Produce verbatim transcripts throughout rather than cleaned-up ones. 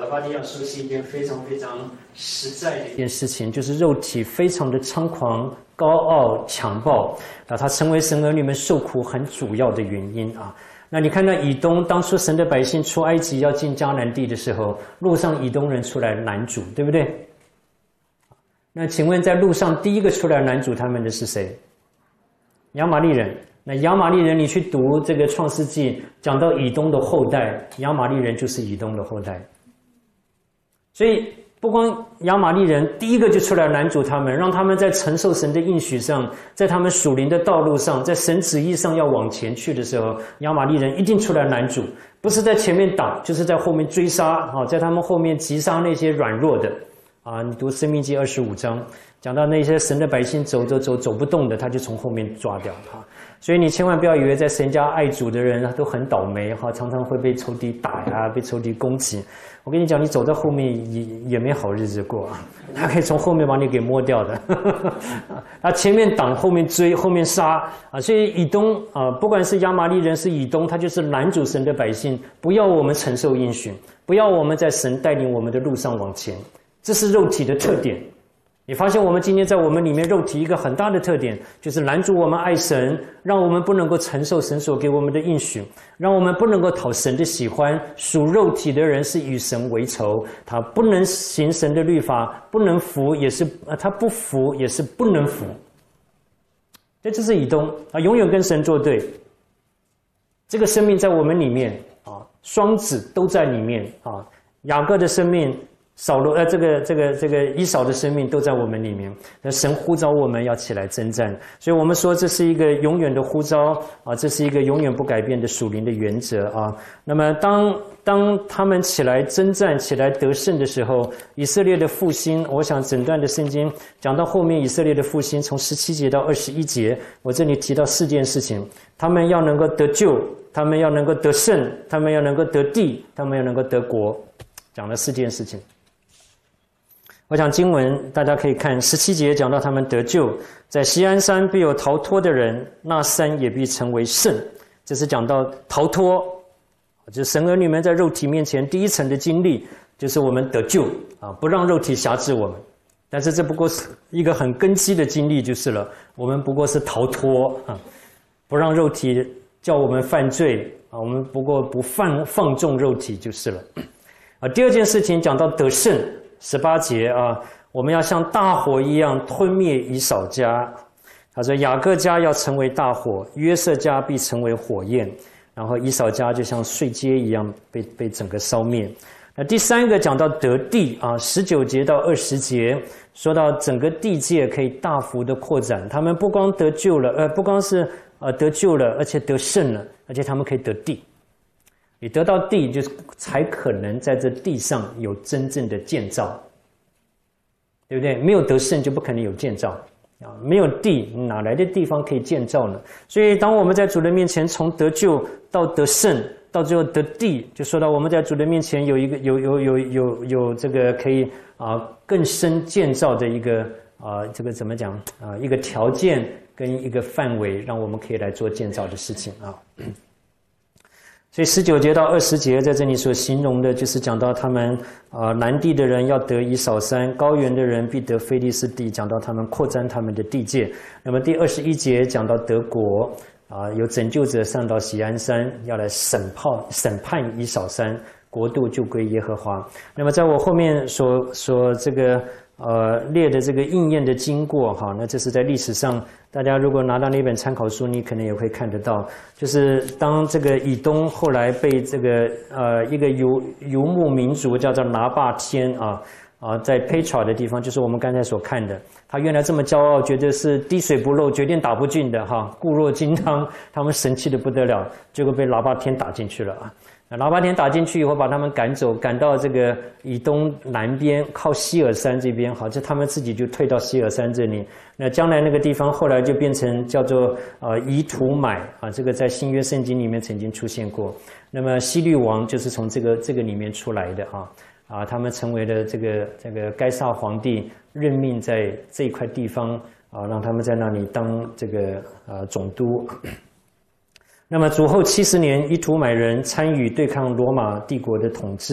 巴利亚说是一件非常非常实在的一件事情，就是肉体非常的猖狂、高傲、强暴啊，它成为神儿女们受苦很主要的原因啊。那你看到以东当初神的百姓出埃及要进迦南地的时候，路上以东人出来拦阻，对不对？那请问在路上第一个出来拦阻他们的是谁？亚玛利人。那亚玛利人，你去读这个创世纪，讲到以东的后代，亚玛利人就是以东的后代。所以不光亚玛利人第一个就出来拦阻他们，让他们在承受神的应许上，在他们属灵的道路上，在神旨意上要往前去的时候，亚玛利人一定出来拦阻，不是在前面挡，就是在后面追杀啊，在他们后面击杀那些软弱的啊。你读申命记二十五章，讲到那些神的百姓走走走走不动的，他就从后面抓掉他。所以你千万不要以为在神家爱主的人都很倒霉哈，常常会被仇敌打呀，被仇敌攻击。我跟你讲，你走在后面也也没好日子过啊，他可以从后面把你给摸掉的。他前面挡，后面追，后面杀啊。所以以东啊，不管是亚玛利人是以东，他就是拦阻神的百姓，不要我们承受应许，不要我们在神带领我们的路上往前，这是肉体的特点。你发现我们今天在我们里面肉体一个很大的特点，就是拦阻我们爱神，让我们不能够承受神所给我们的应许，让我们不能够讨神的喜欢。属肉体的人是与神为仇，他不能行神的律法，不能服也是呃，他不服也是不能服。这就是以东啊，永远跟神作对。这个生命在我们里面啊，双子都在里面啊，雅各的生命。扫罗呃，这个这个这个以扫的生命都在我们里面。那神呼召我们要起来征战，所以我们说这是一个永远的呼召啊，这是一个永远不改变的属灵的原则啊。那么当当他们起来征战、起来得胜的时候，以色列的复兴，我想整段的圣经讲到后面，以色列的复兴从十七节到二十一节，我这里提到四件事情：他们要能够得救，他们要能够得胜，他们要能够得地，他们要能够得国，讲了四件事情。我想经文大家可以看十七节，讲到他们得救，在锡安山必有逃脱的人，那山也必成为圣。这是讲到逃脱，就是神儿女们在肉体面前第一层的经历，就是我们得救啊，不让肉体辖制我们。但是这不过是一个很根基的经历就是了，我们不过是逃脱啊，不让肉体叫我们犯罪啊，我们不过不放放纵肉体就是了。啊，第二件事情讲到得胜。十八节啊，我们要像大火一样吞灭以扫家。他说雅各家要成为大火，约瑟家必成为火焰，然后以扫家就像碎秸一样被被整个烧灭。那第三个讲到得地啊，十九节到二十节说到整个地界可以大幅的扩展，他们不光得救了，呃，不光是呃得救了，而且得胜了，而且他们可以得地。你得到地，就才可能在这地上有真正的建造，对不对？没有得胜就不可能有建造啊！没有地，哪来的地方可以建造呢？所以，当我们在主的面前从得救到得胜，到最后得地，就说到我们在主的面前有一个有有有有有这个可以啊更深建造的一个啊这个怎么讲啊一个条件跟一个范围，让我们可以来做建造的事情啊。所以十九节到二十节在这里所形容的，就是讲到他们啊、呃、南地的人要得以扫山，高原的人必得非利士地，讲到他们扩张他们的地界。那么第二十一节讲到得国啊、呃，有拯救者上到锡安山，要来审判审判以扫山，国度就归耶和华。那么在我后面所所这个呃列的这个应验的经过哈，那这是在历史上。大家如果拿到那本参考书，你可能也会看得到，就是当这个以东后来被这个呃一个游游牧民族叫做拿巴天啊啊，在 Petra 的地方，就是我们刚才所看的，他原来这么骄傲，觉得是滴水不漏、决定打不进的哈，固若金汤，他们神气的不得了，结果被拿巴天打进去了啊。拿巴天打进去以后，把他们赶走，赶到这个以东南边，靠希尔山这边，好，这他们自己就退到希尔山这里。那将来那个地方后来就变成叫做呃以土买啊，这个在新约圣经里面曾经出现过。那么希律王就是从这个这个里面出来的啊啊，他们成为了这个这个该撒皇帝任命在这一块地方啊，让他们在那里当这个呃总督。那么主后七十年，以土买人参与对抗罗马帝国的统治，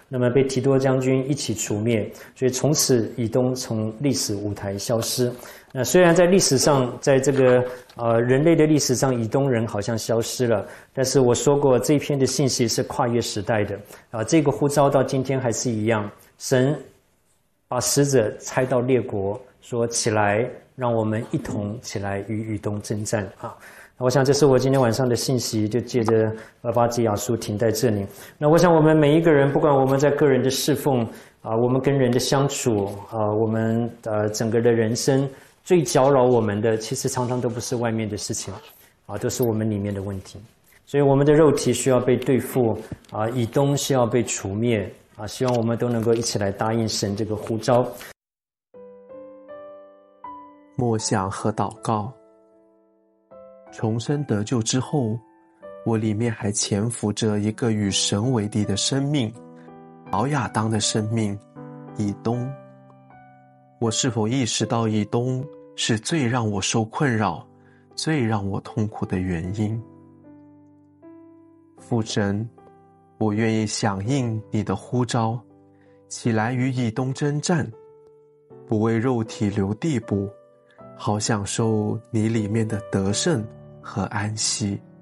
那么被提多将军一起除灭，所以从此以东从历史舞台消失。那虽然在历史上，在这个呃人类的历史上，以东人好像消失了，但是我说过这一篇的信息是跨越时代的啊，这个呼召到今天还是一样，神把使者差到列国，说起来，让我们一同起来与以东征战啊。我想这是我今天晚上的信息，就借着巴巴基亚书停在这里。那我想我们每一个人，不管我们在个人的侍奉啊，我们跟人的相处啊，我们呃整个的人生，最搅扰我们的，其实常常都不是外面的事情啊，都是我们里面的问题。所以我们的肉体需要被对付啊，以东需要被除灭啊，希望我们都能够一起来答应神这个呼召。 默想和祷告。重生得救之后，我里面还潜伏着一个与神为敌的生命，老亚当的生命，以东。我是否意识到以东是最让我受困扰、最让我痛苦的原因？父神，我愿意响应你的呼召，起来与以东征战，不为肉体留地步，好享受你里面的得胜和安息。